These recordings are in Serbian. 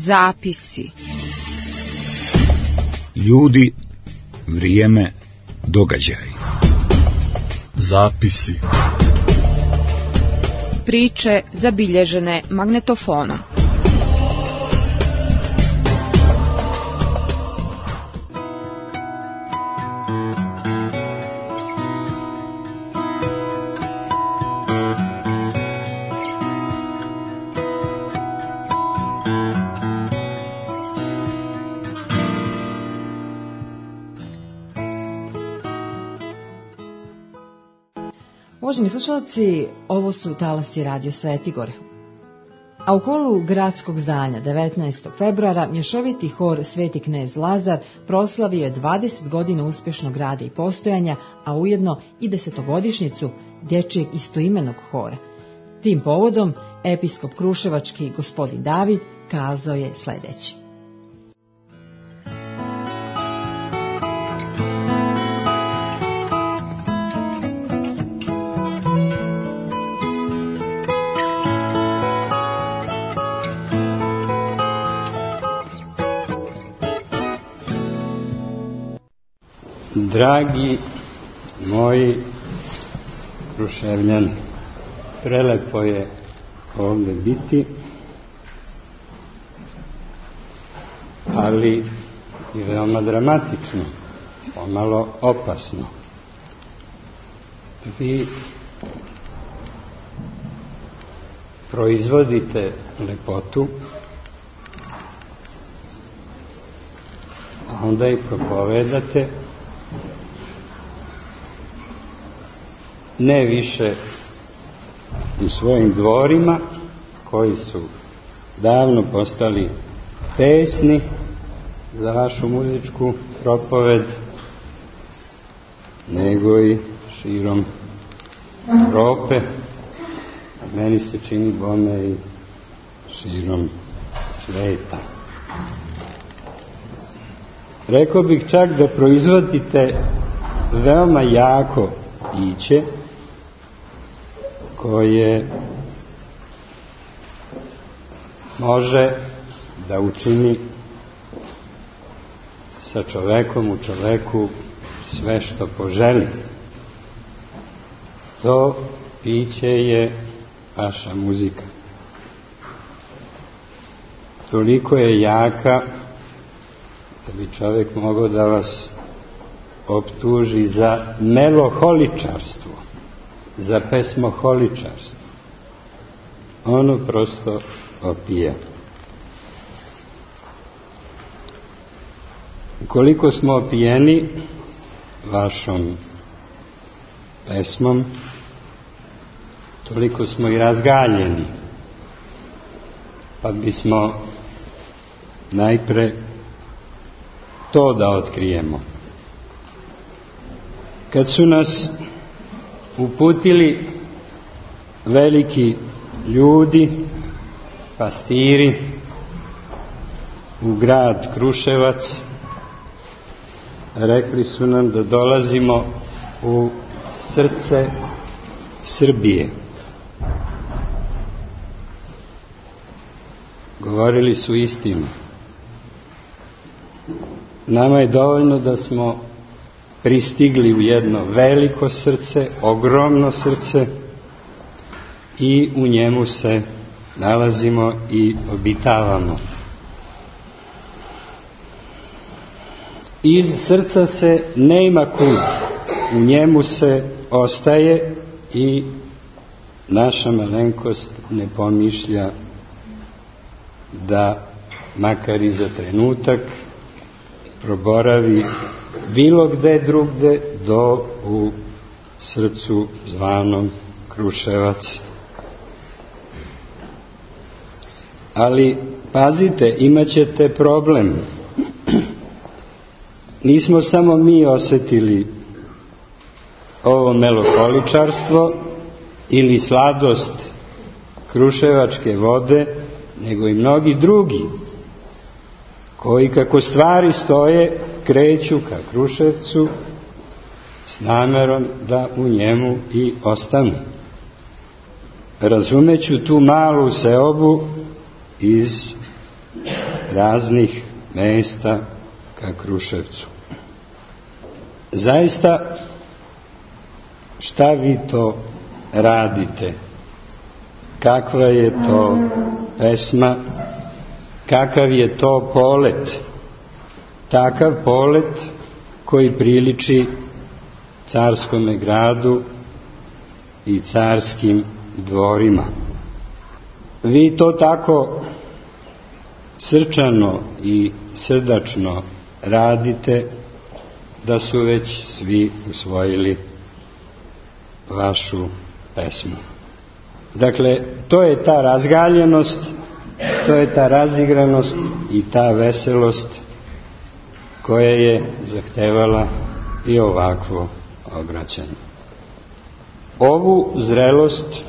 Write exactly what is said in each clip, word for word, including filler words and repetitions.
Zapisi. Ljudi, vrijeme, događaj. Zapisi. Priče zabilježene magnetofonom. Uvaženi slušalci, ovo su talasci Radio Svetigore. A u holu gradskog zdanja devetnaestog februara mješoviti hor Sveti knez Lazar proslavio je dvadeset godina uspješnog rada i postojanja, a ujedno i desetogodišnjicu dječjeg istoimenog hora. Tim povodom episkop kruševački gospodin David kazao je sljedeće. Dragi moji Kruševljani, prelepo je ovdje biti, ali i veoma dramatično, pomalo opasno. Vi proizvodite lepotu, a onda i propovedate, ne više u svojim dvorima, koji su davno postali tesni za vašu muzičku propoved, nego i širom Europe, meni se čini bome i širom sveta. Rekao bih čak da proizvodite veoma jako piće, koje može da učini sa čovekom u čoveku sve što poželi. To piće je vaša muzika. Toliko je jaka da bi čovjek mogao da vas optuži za meloholičarstvo, za pesmoholičarstvo. Ono prosto opija. Koliko smo opijeni vašom pesmom, toliko smo i razgaljeni. Pa bismo najpre to da otkrijemo. Kad su nas uputili veliki ljudi, pastiri, u grad Kruševac, rekli su nam da dolazimo u srce Srbije. Govorili su istinu. Nama je dovoljno da smo pristigli u jedno veliko srce, ogromno srce, i u njemu se nalazimo i obitavamo. Iz srca se nema kud, u njemu se ostaje i naša malenkost ne pomišlja da makar i za trenutak proboravi bilo gde drugde do u srcu zvanom Kruševac. Ali pazite, imat ćete problem. Nismo samo mi osjetili ovo meloholičarstvo ili sladost kruševačke vode, nego i mnogi drugi, koji kako stvari stoje kreću ka Kruševcu s namerom da u njemu i ostanu. Razumeću tu malu seobu iz raznih mesta ka Kruševcu. Zaista, šta vi to radite? Kakva je to pesma? Kakav je to polet? Takav polet koji priliči carskome gradu i carskim dvorima. Vi to tako srčano i srdačno radite da su već svi usvojili vašu pesmu. Dakle, to je ta razgaljenost, to je ta razigranost i ta veselost koja je zahtevala i ovakvo obraćanje. Ovu zrelost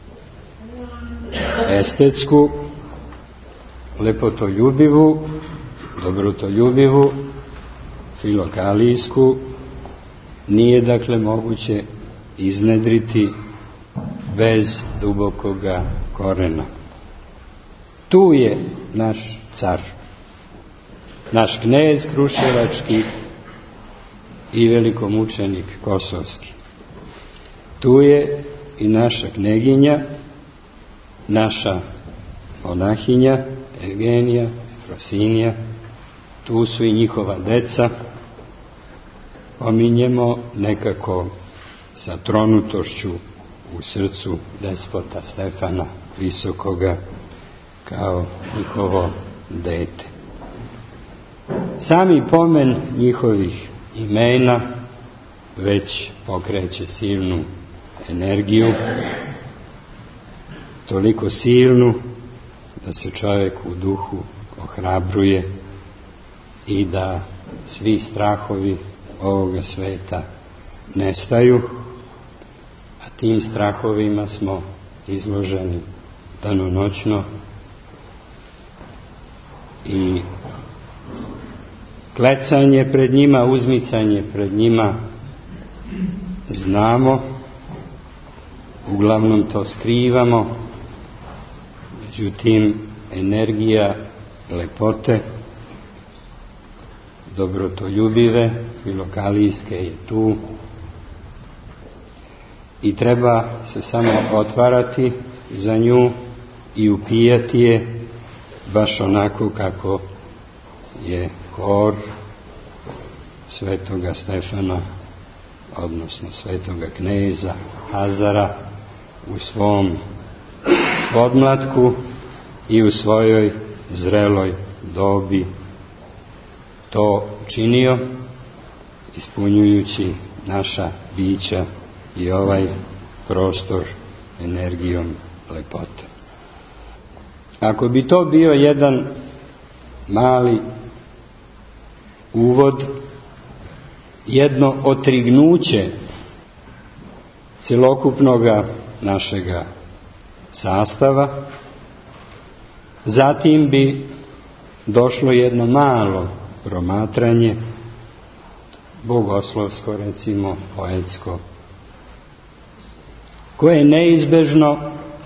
estetsku, lepotoljubivu, dobrotoljubivu, filokalijsku nije dakle moguće iznedriti bez dubokoga korena. Tu je naš car, naš knez kruševački i velikomučenik kosovski. Tu je i naša kneginja, naša monahinja Evgenija, Efrosinija, tu su i njihova deca. Pominjemo nekako sa tronutošću u srcu despota Stefana Visokoga kao njihovo dete. Sami pomen njihovih imena već pokreće silnu energiju, toliko silnu da se čovjek u duhu ohrabruje i da svi strahovi ovoga sveta nestaju, a tim strahovima smo izloženi danonoćno i klecanje pred njima, uzmicanje pred njima znamo, uglavnom to skrivamo, međutim energija lepote, dobrotoljubive, filokalijske je tu i treba se samo otvarati za nju i upijati je baš onako kako je hor svetoga Stefana, odnosno svetoga kneza Hazara u svom podmlatku i u svojoj zreloj dobi to činio, ispunjujući naša bića i ovaj prostor energijom lepote. Ako bi to bio jedan mali uvod, jedno otrignuće celokupnoga našega sastava, zatim bi došlo jedno malo promatranje, bogoslovsko, recimo poetsko, koje je neizbežno,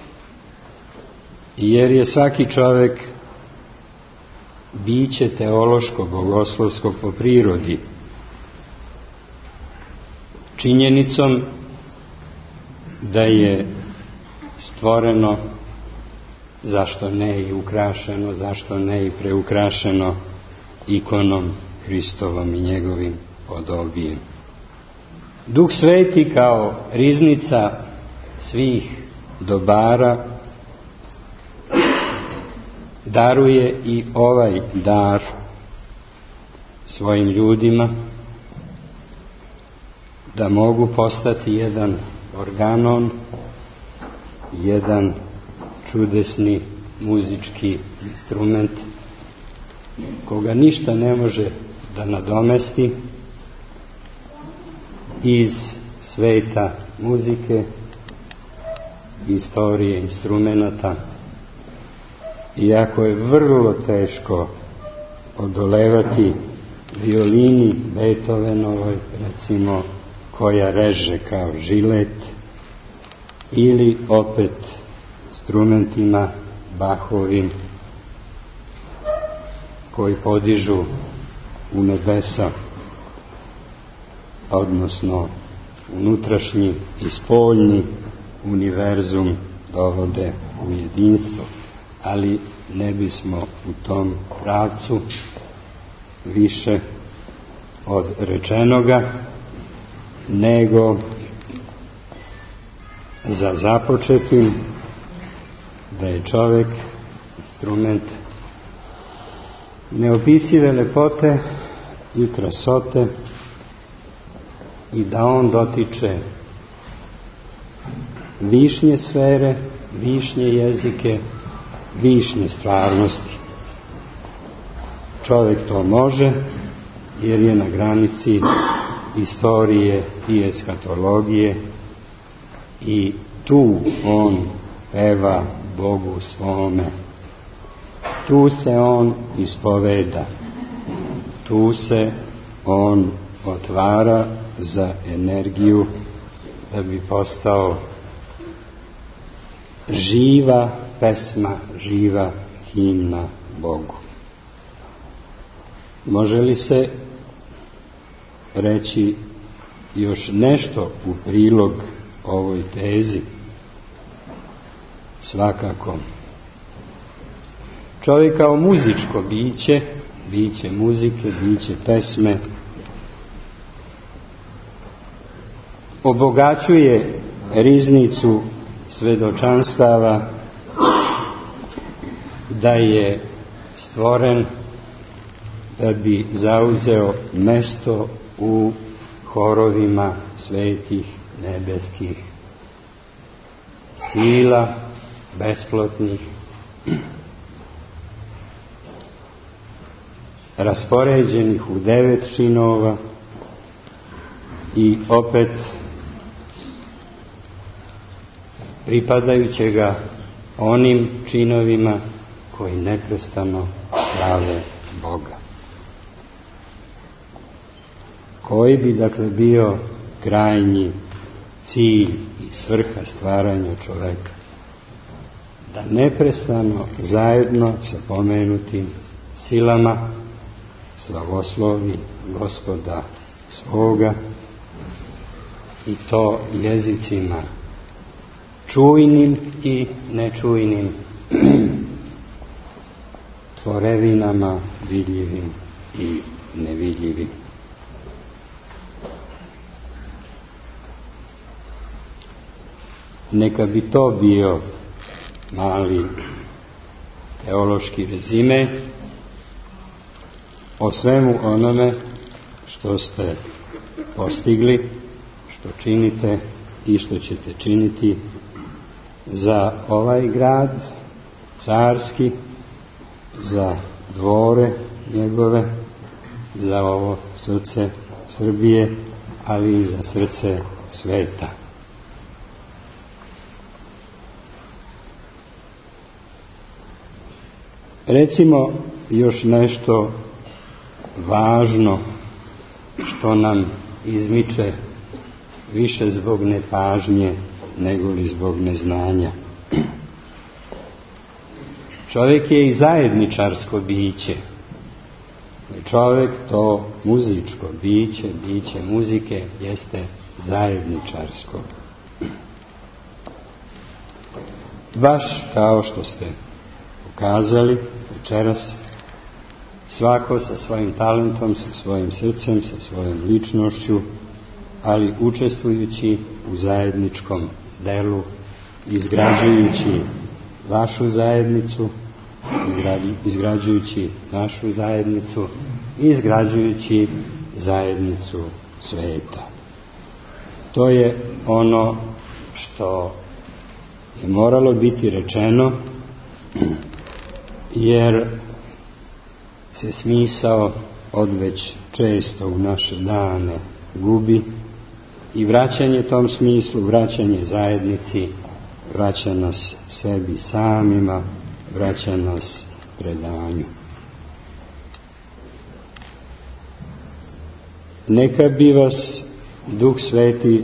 jer je svaki čovjek biće teološko, bogoslovsko po prirodi. Činjenicom da je stvoreno, zašto ne i ukrašeno, zašto ne i preukrašeno ikonom Hristovom i njegovim podobijem. Duh Sveti kao riznica svih dobara daruje i ovaj dar svojim ljudima da mogu postati jedan organon, jedan čudesni muzički instrument koga ništa ne može da nadomesti iz sveta muzike, istorije instrumenata, iako je vrlo teško odolevati violini Beethovenovoj, recimo, koja reže kao žilet, ili opet instrumentima Bachovim, koji podižu u nebesa, odnosno unutrašnji i spoljni univerzum dovode u jedinstvo, ali ne bismo u tom pravcu više od rečenoga, nego za započetim da je čovjek instrument neopisive lepote i krasote i da on dotiče višnje sfere, višnje jezike, višnje stvarnosti. Čovjek to može jer je na granici istorije i eskatologije i tu on peva Bogu svome. Tu se on ispoveda. Tu se on otvara za energiju da bi postao živa pesma, živa himna Bogu. Može li se reći još nešto u prilog ovoj tezi? Svakako. Čovjek kao muzičko biće, biće muzike, biće pesme, obogaćuje riznicu svedočanstava da je stvoren da bi zauzeo mesto u horovima svetih nebeskih sila, besplotnih, raspoređenih u devet činova i opet pripadajućega onim činovima koji neprestano slave Boga. Koji bi dakle bio krajnji cilj i svrha stvaranja čoveka? Da neprestano zajedno sa pomenutim silama slavoslovi Gospoda svoga, i to jezicima čujnim i nečujnim, tvorevinama vidljivim i nevidljivim. Neka bi to bio mali teološki rezime o svemu onome što ste postigli, što činite i što ćete činiti za ovaj grad carski, za dvore njegove, za ovo srce Srbije, ali i za srce sveta. Recimo još nešto važno što nam izmiče više zbog nepažnje nego li zbog neznanja. Čovjek je i zajedničarsko biće. Čovjek, to muzičko biće, biće muzike, jeste zajedničarsko. Baš kao što ste pokazali večeras, svako sa svojim talentom, sa svojim srcem, sa svojom ličnošću, ali učestvujući u zajedničkom delu, izgrađujući vašu zajednicu, izgrađujući našu zajednicu, izgrađujući zajednicu sveta. To je ono što je moralo biti rečeno, jer se smisao odveć često u naše dane gubi i vraćanje tom smislu, vraćanje zajednici, vraća nas sebi samima, vraća nas predanju. Neka bi vas Duh Sveti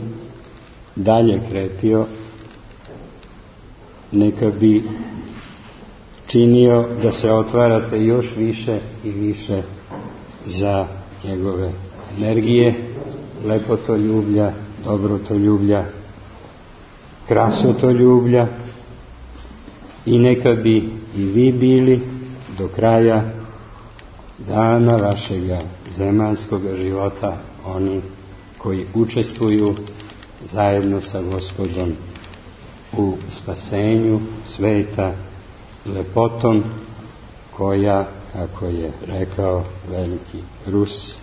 dalje krepio, neka bi činio da se otvarate još više i više za njegove energije, lepotoljublja, dobrotoljublja, krasotoljublja, i neka bi i vi bili do kraja dana vašega zemaljskog života oni koji učestvuju zajedno sa Gospodom u spasenju sveta lepotom koja, kako je rekao veliki Rus,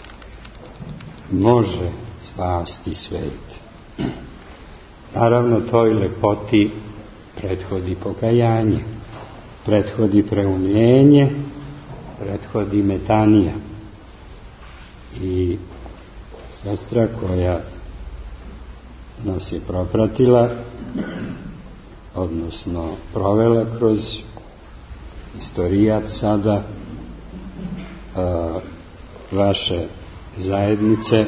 može spasti svet. Naravno, toj lepoti prethodi pokajanje, prethodi preumljenje, prethodi metanija. I sestra koja nas je propratila, odnosno provela kroz istorijat sada a, vaše zajednice,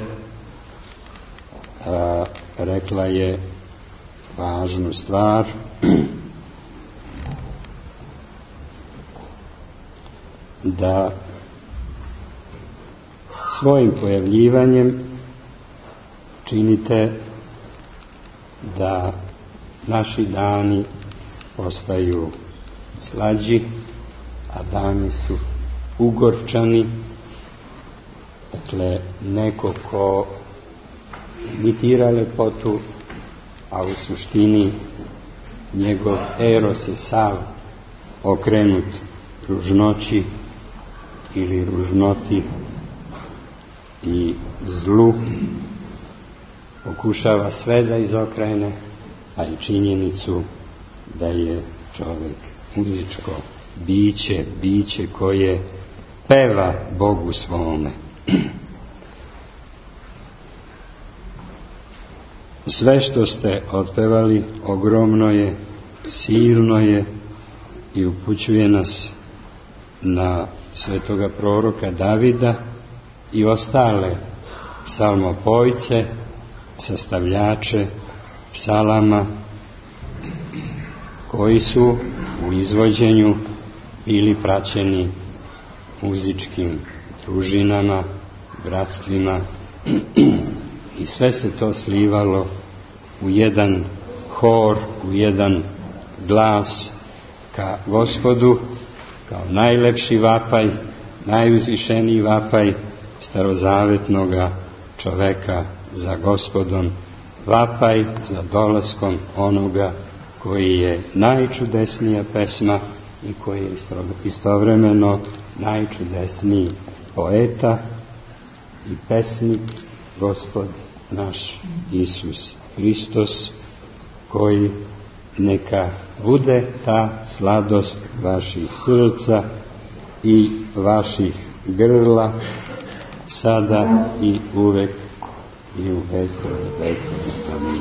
a, rekla je važnu stvar, da svojim pojavljivanjem činite da naši dani postaju slađi, a dani su ugorčani. Dakle, neko ko imitira lepotu, a u suštini njegov eros je sav okrenut ružnoći ili ružnoti i zlu, pokušava sve da izokrene, a i činjenicu da je čovjek muzičko biće, biće koje peva Bogu svome. Sve što ste otpevali ogromno je, silno je i upućuje nas na svetoga proroka Davida i ostale psalmopojce, sastavljače psalama koji su u izvođenju bili praćeni muzičkim družinama, bratstvima i sve se to slivalo u jedan hor, u jedan glas ka Gospodu, kao najlepši vapaj, najuzvišeniji vapaj starozavetnoga čoveka za Gospodom, vapaj za dolaskom onoga koji je najčudesnija pesma i koji je istovremeno najčudesniji poeta i pesnik, Gospod naš Isus Hristos, koji neka bude ta sladost vaših srca i vaših grla sada i uvek i u veku i veku. Amin.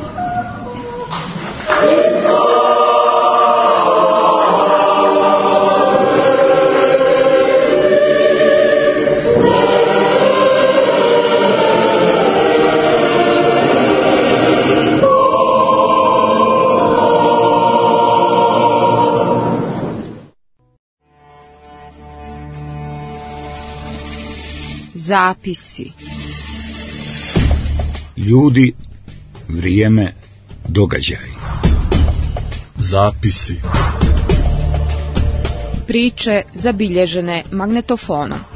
Zapisi. Ljudi, vrijeme, događaj. Zapisi. Priče zabilježene magnetofonom.